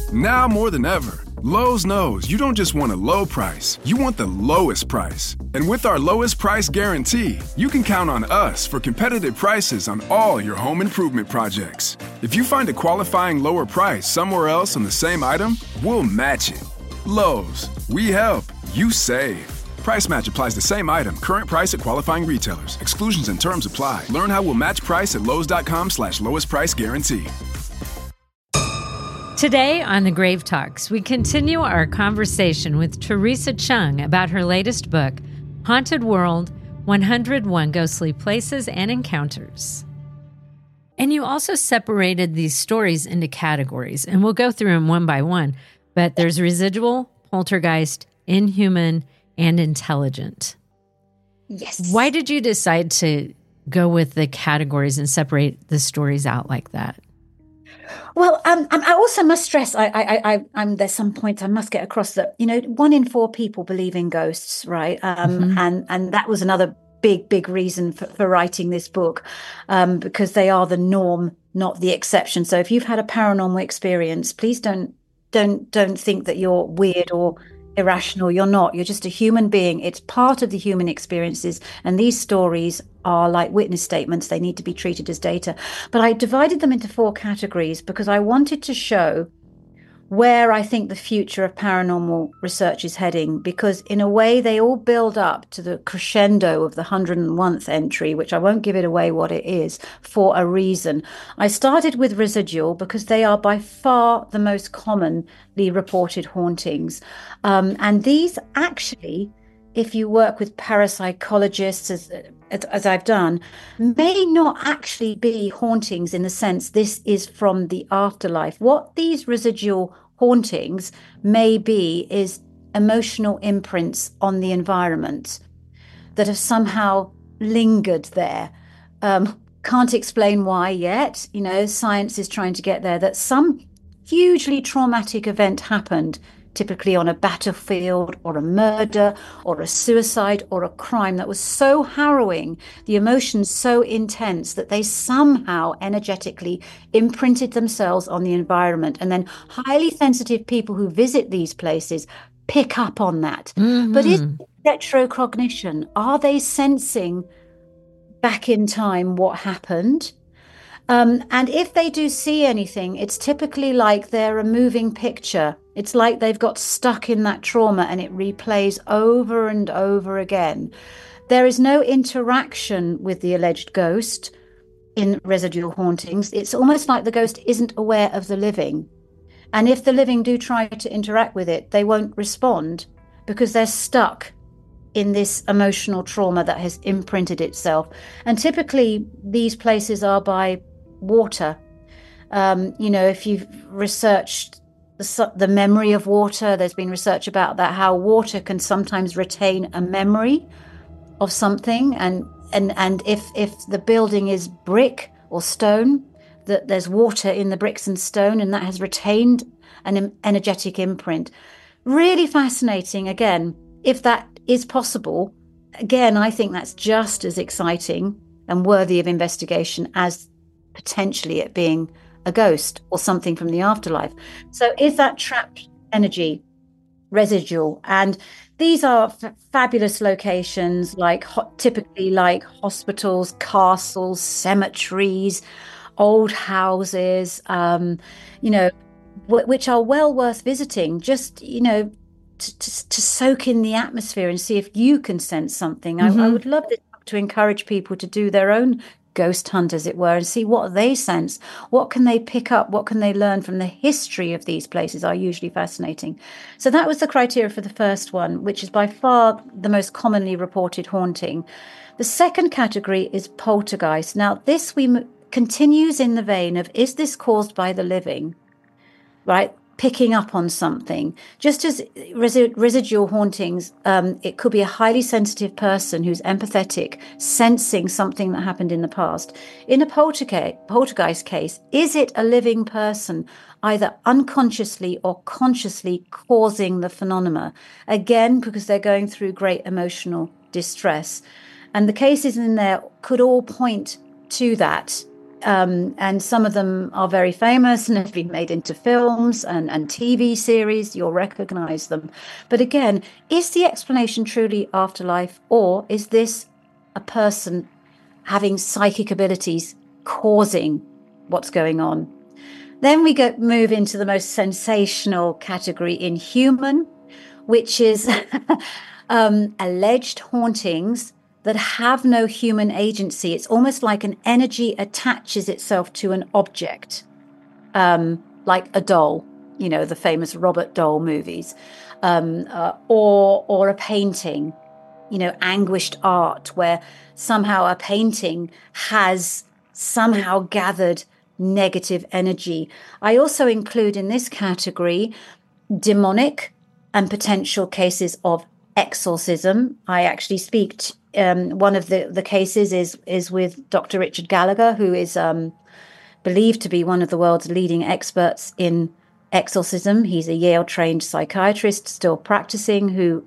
Now more than ever, Lowe's knows you don't just want a low price, you want the lowest price. And with our lowest price guarantee, you can count on us for competitive prices on all your home improvement projects. If you find a qualifying lower price somewhere else on the same item, we'll match it. Lowe's, we help, you save. Price match applies the same item. Current price at qualifying retailers. Exclusions and terms apply. Learn how we'll match price at lowes.com/lowest price guarantee. Today on The Grave Talks, we continue our conversation with Teresa Chung about her latest book, Haunted World, 101 Ghostly Places and Encounters. And you also separated these stories into categories, and we'll go through them one by one, but there's residual, poltergeist, inhuman, and intelligent. Yes. Why did you decide to go with the categories and separate the stories out like that? Well, I also must stress, there's some points I must get across that, 1 in 4 people believe in ghosts, right? And that was another big reason for writing this book, because they are the norm, not the exception. So if you've had a paranormal experience, please don't think that you're weird or irrational. You're not. You're just a human being. It's part of the human experiences. And these stories are like witness statements. They need to be treated as data. But I divided them into 4 categories because I wanted to show where I think the future of paranormal research is heading, because in a way they all build up to the crescendo of the 101st entry, which I won't give it away what it is, for a reason. I started with residual because they are by far the most commonly reported hauntings. And these actually, if you work with parapsychologists, as I've done, may not actually be hauntings in the sense this is from the afterlife. What these residual hauntings may be is emotional imprints on the environment that have somehow lingered there. Can't explain why yet. Science is trying to get there, that some hugely traumatic event happened, typically on a battlefield or a murder or a suicide or a crime that was so harrowing, the emotions so intense that they somehow energetically imprinted themselves on the environment. And then highly sensitive people who visit these places pick up on that. Mm-hmm. But is it retrocognition? Are they sensing back in time what happened? And if they do see anything, it's typically like they're a moving picture. It's like they've got stuck in that trauma and it replays over and over again. There is no interaction with the alleged ghost in residual hauntings. It's almost like the ghost isn't aware of the living. And if the living do try to interact with it, they won't respond because they're stuck in this emotional trauma that has imprinted itself. And typically these places are by water. If you've researched the memory of water, there's been research about that, how water can sometimes retain a memory of something. And if the building is brick or stone, that there's water in the bricks and stone, and that has retained an energetic imprint. Really fascinating. Again, if that is possible, again, I think that's just as exciting and worthy of investigation as potentially it being a ghost or something from the afterlife. So is that trapped energy residual? And these are fabulous locations, like typically like hospitals, castles, cemeteries, old houses, which are well worth visiting, just, to soak in the atmosphere and see if you can sense something. Mm-hmm. I would love to encourage people to do their own ghost hunt, as it were, and see what they sense. What can they pick up? What can they learn from the history of these places are usually fascinating. So that was the criteria for the first one, which is by far the most commonly reported haunting. The second category is poltergeist. Now, this continues in the vein of, is this caused by the living, right? Picking up on something. Just as residual hauntings, it could be a highly sensitive person who's empathetic, sensing something that happened in the past. In a poltergeist case, is it a living person either unconsciously or consciously causing the phenomena? Again, because they're going through great emotional distress. And the cases in there could all point to that. And some of them are very famous and have been made into films and TV series. You'll recognize them. But again, is the explanation truly afterlife, or is this a person having psychic abilities causing what's going on? Then we move into the most sensational category, inhuman, which is alleged hauntings that have no human agency. It's almost like an energy attaches itself to an object, like a doll, the famous Robert Dole movies, or a painting, anguished art, where somehow a painting has somehow gathered negative energy. I also include in this category demonic and potential cases of exorcism. I actually speak one of the cases is with Dr. Richard Gallagher, who is believed to be one of the world's leading experts in exorcism. He's a Yale-trained psychiatrist, still practicing, who,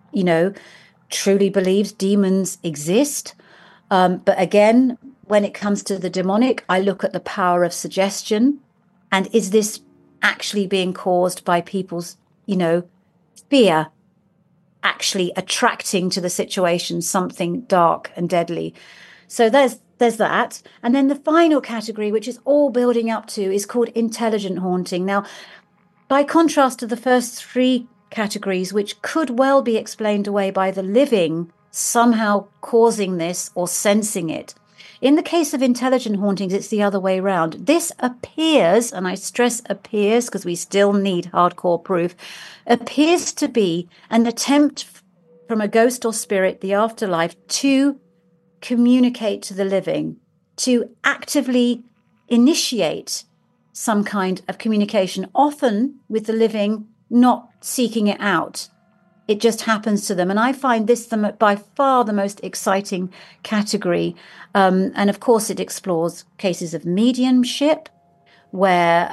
truly believes demons exist. But again, when it comes to the demonic, I look at the power of suggestion. And is this actually being caused by people's, fear, actually attracting to the situation something dark and deadly? So there's that. And then the final category, which is all building up to, is called intelligent haunting. Now, by contrast to the first three categories, which could well be explained away by the living somehow causing this or sensing it, in the case of intelligent hauntings, it's the other way around. This appears, and I stress appears because we still need hardcore proof, appears to be an attempt from a ghost or spirit, the afterlife, to communicate to the living, to actively initiate some kind of communication, often with the living not seeking it out. It just happens to them. And I find this by far the most exciting category. And of course, it explores cases of mediumship, where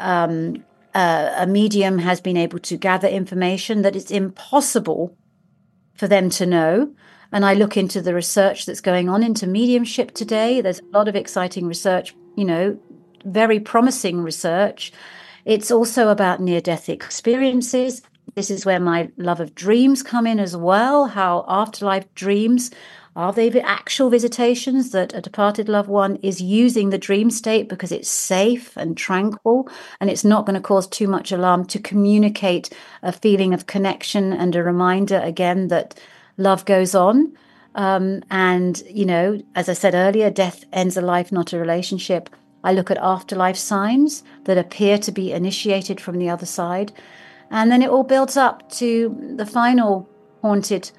a medium has been able to gather information that it's impossible for them to know. And I look into the research that's going on into mediumship today. There's a lot of exciting research, very promising research. It's also about near-death experiences. This is where my love of dreams come in as well. How afterlife dreams, are they the actual visitations that a departed loved one is using the dream state because it's safe and tranquil and it's not going to cause too much alarm, to communicate a feeling of connection and a reminder again that love goes on. And, as I said earlier, death ends a life, not a relationship. I look at afterlife signs that appear to be initiated from the other side. And then it all builds up to the final haunted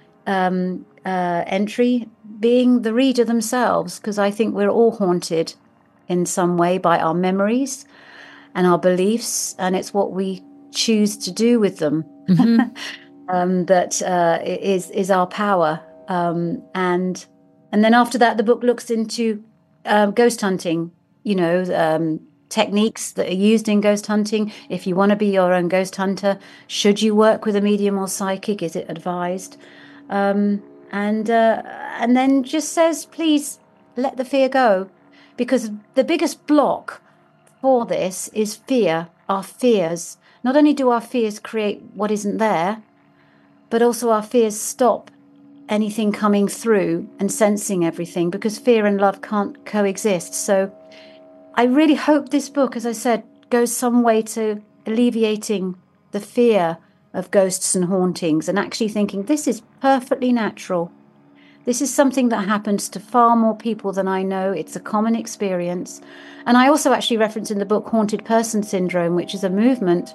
entry being the reader themselves, because I think we're all haunted in some way by our memories and our beliefs, and it's what we choose to do with them that is our power. And then after that, the book looks into ghost hunting, techniques that are used in ghost hunting. If you want to be your own ghost hunter, should you work with a medium or psychic? Is it advised? And then just says, please let the fear go, because the biggest block for this is fear, our fears. Not only do our fears create what isn't there, but also our fears stop anything coming through and sensing everything, because fear and love can't coexist. So I really hope this book, as I said, goes some way to alleviating the fear of ghosts and hauntings, and actually thinking this is perfectly natural. This is something that happens to far more people than I know. It's a common experience. And I also actually reference in the book Haunted Person Syndrome, which is a movement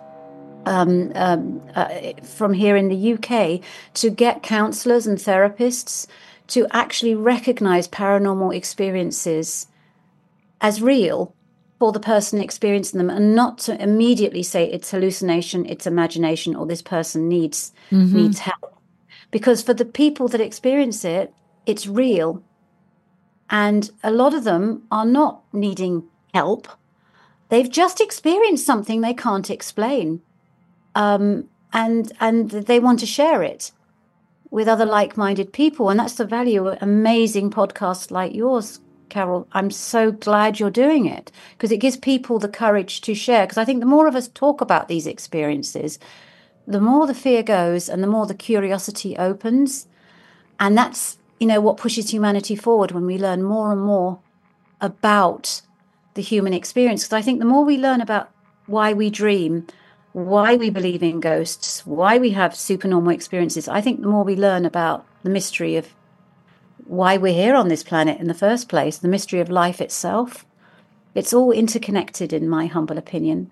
from here in the UK to get counsellors and therapists to actually recognise paranormal experiences as real for the person experiencing them, and not to immediately say it's hallucination, it's imagination, or this person needs help. Because for the people that experience it, it's real. And a lot of them are not needing help. They've just experienced something they can't explain. And they want to share it with other like-minded people. And that's the value of amazing podcasts like yours, Carol, I'm so glad you're doing it, because it gives people the courage to share. Because I think the more of us talk about these experiences, the more the fear goes and the more the curiosity opens. And that's, what pushes humanity forward, when we learn more and more about the human experience. Because I think the more we learn about why we dream, why we believe in ghosts, why we have supernormal experiences, I think the more we learn about the mystery of why we're here on this planet in the first place, the mystery of life itself. It's all interconnected, in my humble opinion.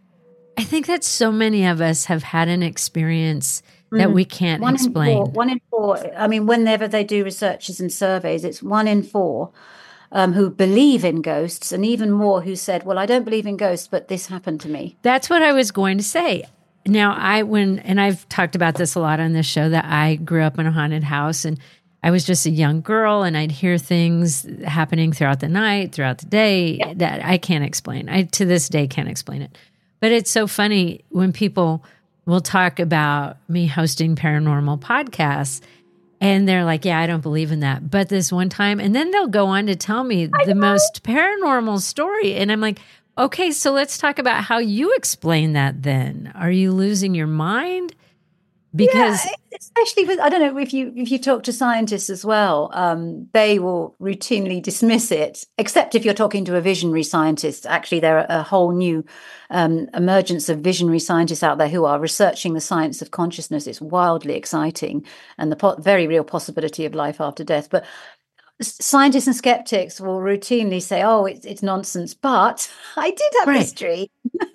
I think that so many of us have had an experience that we can't explain. 1 in 4. I mean, whenever they do researches and surveys, it's 1 in 4 who believe in ghosts, and even more who said, well, I don't believe in ghosts, but this happened to me. That's what I was going to say. Now, and I've talked about this a lot on this show, that I grew up in a haunted house, and I was just a young girl, and I'd hear things happening throughout the night, throughout the day, that I can't explain. I, to this day, can't explain it. But it's so funny when people will talk about me hosting paranormal podcasts, and they're like, yeah, I don't believe in that. But this one time, and then they'll go on to tell me the most paranormal story. And I'm like, okay, so let's talk about how you explain that then. Are you losing your mind? Because especially with, I don't know if you talk to scientists as well, they will routinely dismiss it, except if you're talking to a visionary scientist. Actually, there are a whole new emergence of visionary scientists out there who are researching the science of consciousness. It's wildly exciting, and the very real possibility of life after death. But scientists and skeptics will routinely say, oh, it's nonsense, but I did have history.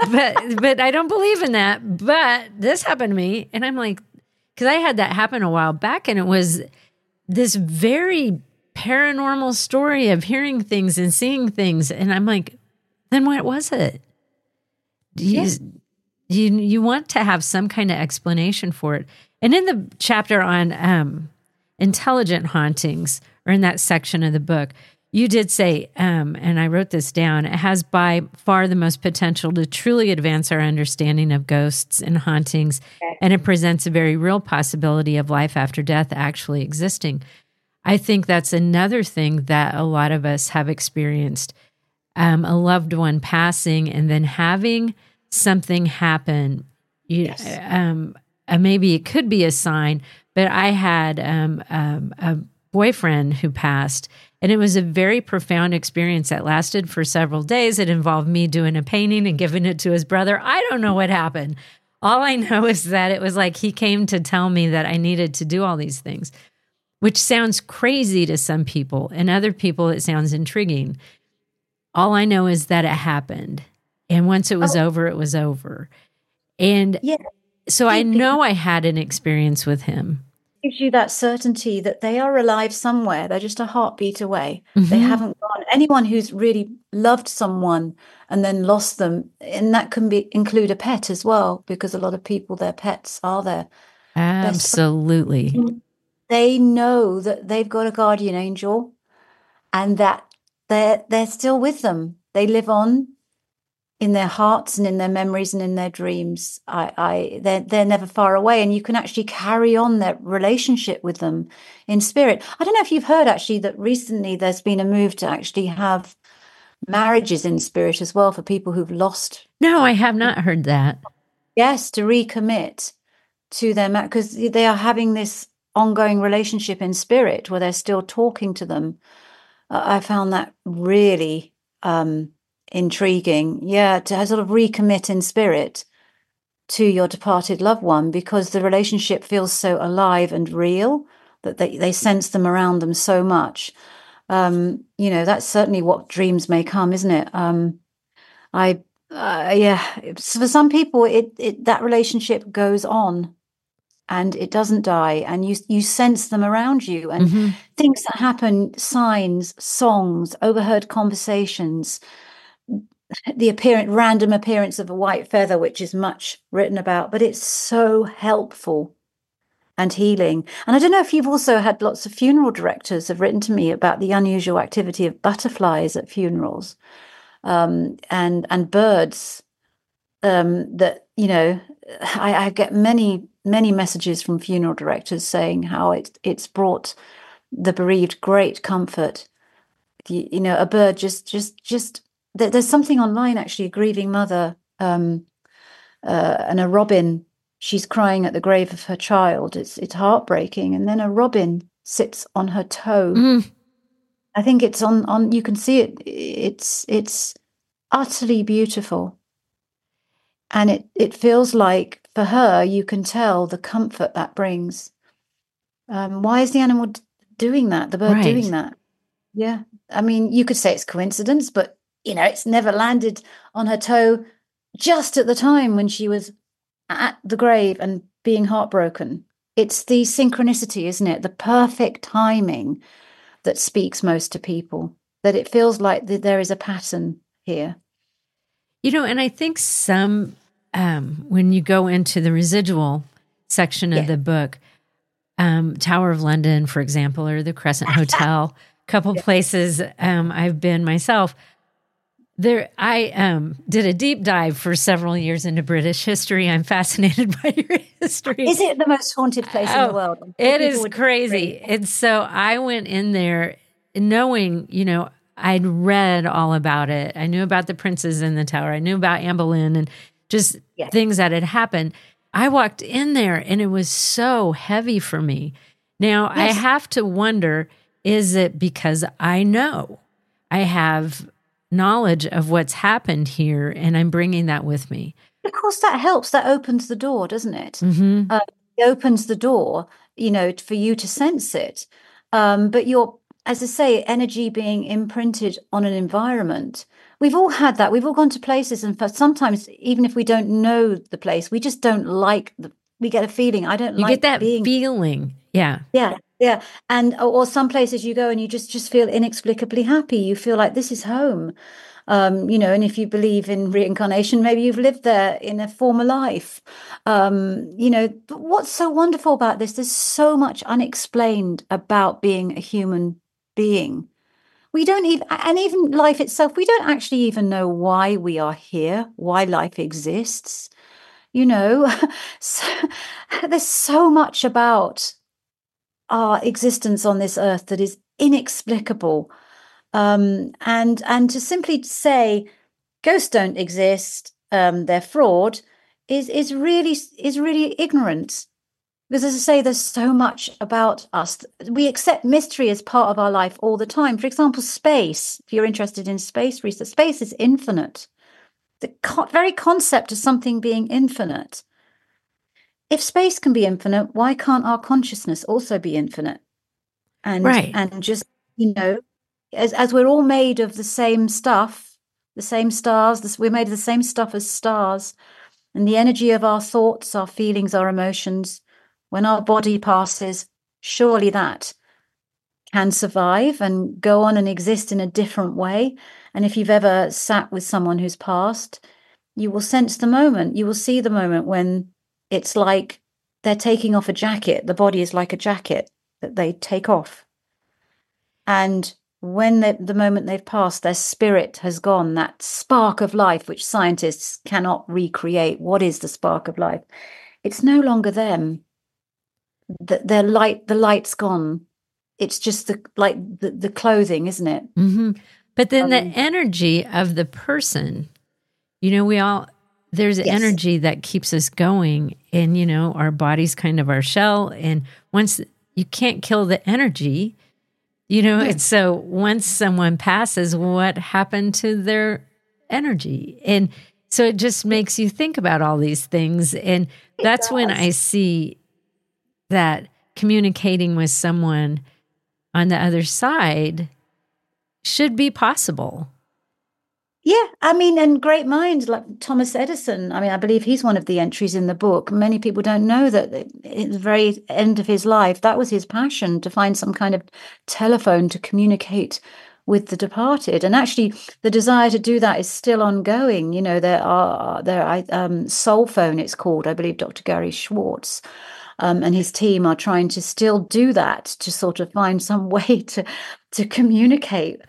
but I don't believe in that. But this happened to me. And I'm like, because I had that happen a while back, and it was this very paranormal story of hearing things and seeing things. And I'm like, then what was it? You want to have some kind of explanation for it. And in the chapter on intelligent hauntings, or in that section of the book, you did say, and I wrote this down, it has by far the most potential to truly advance our understanding of ghosts and hauntings, and it presents a very real possibility of life after death actually existing. I think that's another thing that a lot of us have experienced, a loved one passing and then having something happen. Maybe it could be a sign, but I had a boyfriend who passed, and it was a very profound experience that lasted for several days. It involved me doing a painting and giving it to his brother. I don't know what happened. All I know is that it was like he came to tell me that I needed to do all these things, which sounds crazy to some people, and other people it sounds intriguing. All I know is that it happened, and once it was over, it was over. And so I know I had an experience with him. Gives you that certainty that they are alive somewhere. They're just a heartbeat away. Mm-hmm. They haven't gone. Anyone who's really loved someone and then lost them, and that can include a pet as well, because a lot of people, their pets are there. Absolutely. They know that they've got a guardian angel, and that they're still with them. They live on in their hearts and in their memories and in their dreams. They're never far away, and you can actually carry on that relationship with them in spirit. I don't know if you've heard actually that recently there's been a move to actually have marriages in spirit as well for people who've lost. No, I have not heard that. Yes, to recommit to their because they are having this ongoing relationship in spirit where they're still talking to them. I found that really intriguing, to sort of recommit in spirit to your departed loved one, because the relationship feels so alive and real that they sense them around them so much. That's certainly what dreams may come, isn't it? So for some people it that relationship goes on and it doesn't die, and you sense them around you, and things that happen, signs, songs, overheard conversations, the random appearance of a white feather, which is much written about, but it's so helpful and healing. And I don't know if you've also had lots of funeral directors have written to me about the unusual activity of butterflies at funerals, and birds. That I get many messages from funeral directors saying how it's brought the bereaved great comfort a bird just there's something online, actually, a grieving mother, and a robin, she's crying at the grave of her child. It's heartbreaking. And then a robin sits on her toe. Mm. I think it's on you can see it. It's utterly beautiful. And it feels like, for her, you can tell the comfort that brings. Why is the animal doing that? The bird doing that? Yeah. I mean, you could say it's coincidence, but, it's never landed on her toe just at the time when she was at the grave and being heartbroken. It's the synchronicity, isn't it? The perfect timing that speaks most to people, that it feels like there is a pattern here. And I think when you go into the residual section of the book, Tower of London, for example, or the Crescent Hotel, a couple places I've been myself. I did a deep dive for several years into British history. I'm fascinated by your history. Is it the most haunted place in the world? It is crazy. And so I went in there knowing, I'd read all about it. I knew about the princes in the tower. I knew about Anne Boleyn and just things that had happened. I walked in there and it was so heavy for me. Now, I have to wonder, is it because I know I have knowledge of what's happened here and I'm bringing that with me? Of course, that helps. That opens the door, doesn't it? Mm-hmm. It opens the door, for you to sense it. But as I say, energy being imprinted on an environment. We've all had that. We've all gone to places, and sometimes, even if we don't know the place, we just don't like we get a feeling. I don't like. You get that feeling. Yeah. Yeah. Yeah. And or some places you go and you just feel inexplicably happy. You feel like this is home. And if you believe in reincarnation, maybe you've lived there in a former life. But what's so wonderful about this? There's so much unexplained about being a human being. We don't even life itself, we don't actually even know why we are here, why life exists. So, there's so much about our existence on this earth that is inexplicable. And to simply say ghosts don't exist, they're fraud, is really ignorant. Because, as I say, there's so much about us. We accept mystery as part of our life all the time. For example, space. If you're interested in space research, space is infinite. The very concept of something being infinite. If space can be infinite, why can't our consciousness also be infinite? And just, as we're all made of the same stuff, the same stars, we're made of the same stuff as stars, and the energy of our thoughts, our feelings, our emotions, when our body passes, surely that can survive and go on and exist in a different way. And if you've ever sat with someone who's passed, you will sense the moment. You will see the moment when it's like they're taking off a jacket. The body is like a jacket that they take off. And when the moment they've passed, their spirit has gone, that spark of life, which scientists cannot recreate. What is the spark of life? It's no longer them. The light's gone. It's just the clothing, isn't it? Mm-hmm. But then the energy of the person, there's energy that keeps us going, and our body's kind of our shell. And once you can't kill the energy, it's so once someone passes, what happened to their energy? And so it just makes you think about all these things. And that's when I see that communicating with someone on the other side should be possible. Yeah, and great minds like Thomas Edison. I believe he's one of the entries in the book. Many people don't know that at the very end of his life, that was his passion, to find some kind of telephone to communicate with the departed. And actually, the desire to do that is still ongoing. There are Soul Phone, it's called. I believe Dr. Gary Schwartz and his team are trying to still do that, to sort of find some way to communicate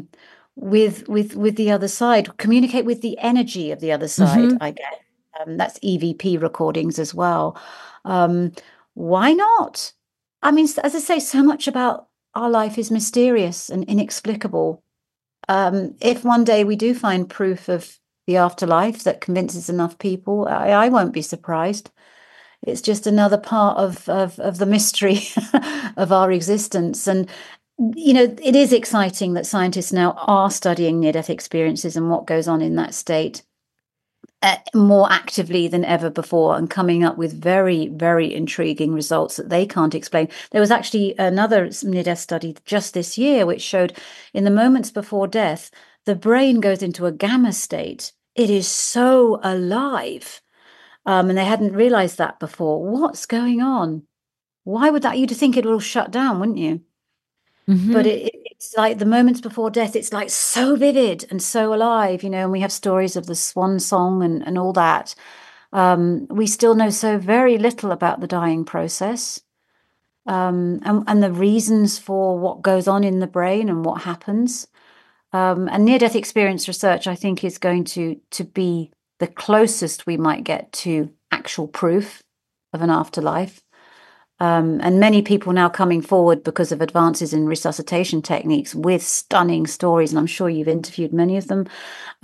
with the other side, communicate with the energy of the other side. Mm-hmm. I guess that's EVP recordings as well. Why not? As I say, so much about our life is mysterious and inexplicable. If one day we do find proof of the afterlife that convinces enough people, I won't be surprised. It's just another part of the mystery of our existence. And, it is exciting that scientists now are studying near-death experiences and what goes on in that state more actively than ever before, and coming up with very, very intriguing results that they can't explain. There was actually another near-death study just this year which showed in the moments before death, the brain goes into a gamma state. It is so alive. And they hadn't realized that before. What's going on? Why would that? You'd think it would all shut down, wouldn't you? Mm-hmm. But it's like the moments before death, it's like so vivid and so alive, and we have stories of the swan song and all that. We still know so very little about the dying process and the reasons for what goes on in the brain and what happens. And near-death experience research, I think, is going to be the closest we might get to actual proof of an afterlife. And many people now coming forward because of advances in resuscitation techniques with stunning stories, and I'm sure you've interviewed many of them,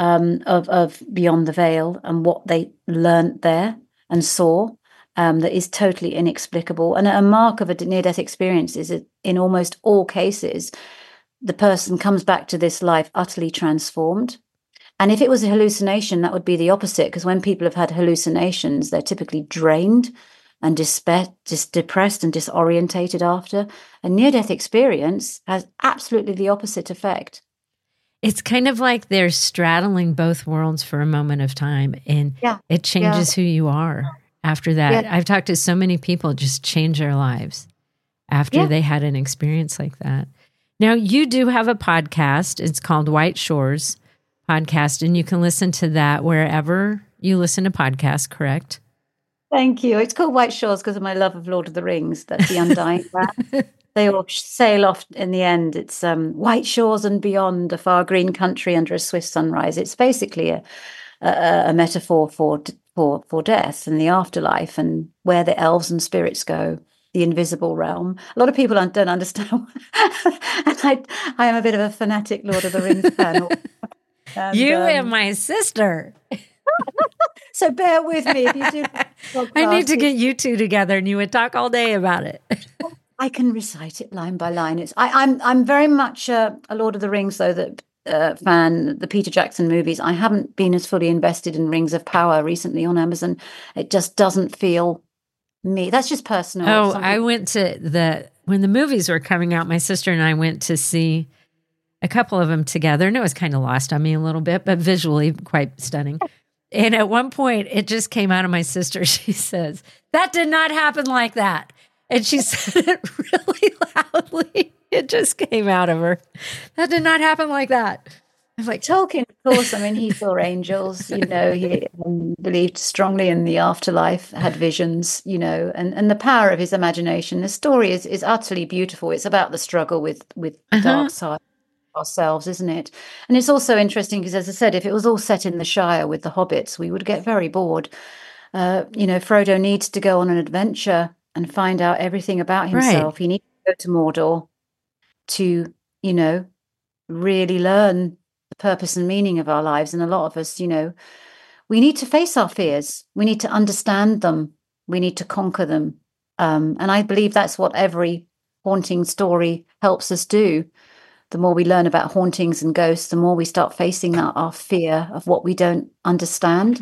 of Beyond the Veil and what they learned there and saw, that is totally inexplicable. And a mark of a near-death experience is that in almost all cases, the person comes back to this life utterly transformed. And if it was a hallucination, that would be the opposite, because when people have had hallucinations, they're typically drained and depressed and disorientated after. A near-death experience has absolutely the opposite effect. It's kind of like they're straddling both worlds for a moment of time, and it changes who you are after that. Yeah. I've talked to so many people just change their lives after they had an experience like that. Now, you do have a podcast. It's called White Shores Podcast, and you can listen to that wherever you listen to podcasts, correct? Thank you. It's called White Shores because of my love of Lord of the Rings. That's the undying brand. They all sail off in the end. It's white shores and beyond, a far green country under a swift sunrise. It's basically a metaphor for death and the afterlife and where the elves and spirits go, the invisible realm. A lot of people don't understand. And I am a bit of a fanatic Lord of the Rings fan. And, you and my sister. So bear with me if you do. I need to get you two together, and you would talk all day about it. I can recite it line by line. I'm very much a Lord of the Rings though fan. The Peter Jackson movies. I haven't been as fully invested in Rings of Power recently on Amazon. It just doesn't feel me. That's just personal. Oh, I went to when the movies were coming out. My sister and I went to see a couple of them together, and it was kind of lost on me a little bit, but visually quite stunning. And at one point, it just came out of my sister. She says, "That did not happen like that." And she said it really loudly. It just came out of her. That did not happen like that. I was like, Tolkien, of course, I mean, he saw angels, he believed strongly in the afterlife, had visions, and the power of his imagination. The story is utterly beautiful. It's about the struggle with the dark side ourselves, isn't it? And it's also interesting because, as I said, if it was all set in the Shire with the hobbits, we would get very bored. Frodo needs to go on an adventure and find out everything about himself. Right. He needs to go to Mordor to, really learn the purpose and meaning of our lives. And a lot of us, we need to face our fears. We need to understand them. We need to conquer them. And I believe that's what every haunting story helps us do. The more we learn about hauntings and ghosts, the more we start facing our fear of what we don't understand.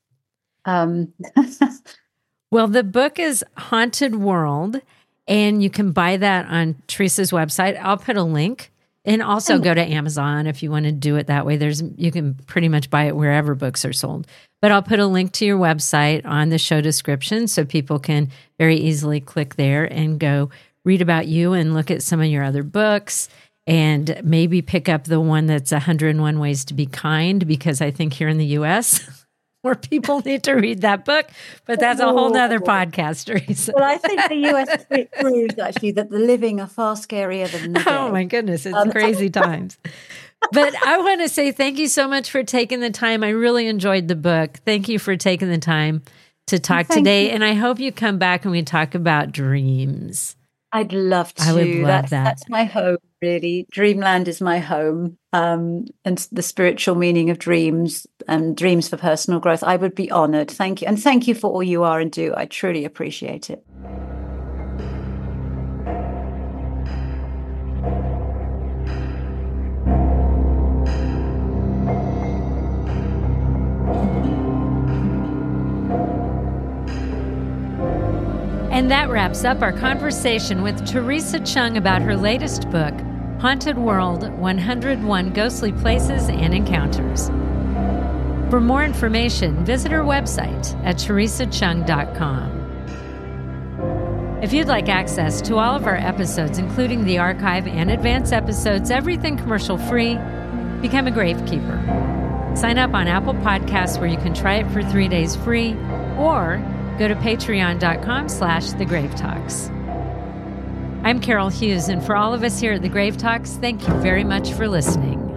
Well, the book is Haunted World, and you can buy that on Teresa's website. I'll put a link, and also go to Amazon if you want to do it that way. You can pretty much buy it wherever books are sold. But I'll put a link to your website on the show description so people can very easily click there and go read about you and look at some of your other books. And maybe pick up the one that's 101 Ways to Be Kind, because I think here in the U.S., more people need to read that book. But that's a whole nother podcast, Teresa. Well, I think the U.S. proves, actually, that the living are far scarier than the dead. Oh, my goodness. It's crazy times. But I want to say thank you so much for taking the time. I really enjoyed the book. Thank you for taking the time to talk today. And I hope you come back and we talk about dreams. I'd love to. I would love that. That's my home, really. Dreamland is my home. And the spiritual meaning of dreams and dreams for personal growth. I would be honored. Thank you. And thank you for all you are and do. I truly appreciate it. And that wraps up our conversation with Theresa Cheung about her latest book, Haunted World: 101 Ghostly Places and Encounters. For more information, visit her website at theresacheung.com. If you'd like access to all of our episodes, including the archive and advanced episodes, everything commercial-free, become a Gravekeeper. Sign up on Apple Podcasts, where you can try it for 3 days free, or go to patreon.com/thegravetalks. I'm Carol Hughes, and for all of us here at The Grave Talks, thank you very much for listening.